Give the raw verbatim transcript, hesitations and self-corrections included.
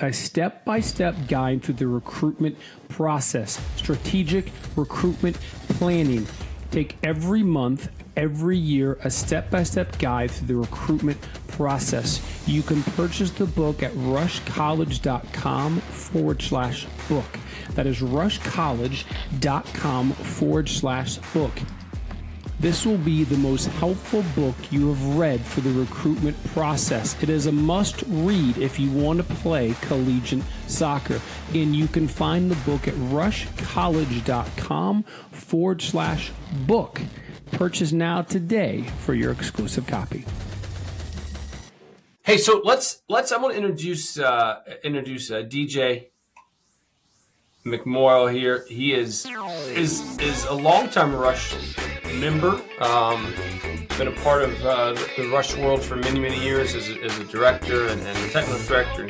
a step-by-step guide through the recruitment process, strategic recruitment planning. Take every month, every year, a step-by-step guide through the recruitment process. You can purchase the book at rushcollege.com forward slash book. That is rushcollege.com forward slash book. This will be the most helpful book you have read for the recruitment process. It is a must read if you want to play collegiate soccer. And you can find the book at rushcollege.com forward slash book. Purchase now today for your exclusive copy. Hey, so let's let's. I'm going to introduce uh, introduce uh, D J McMorrow here. He is is is a longtime Rush member. Um, been a part of uh, the, the Rush world for many many years as a, as a director and, and technical director and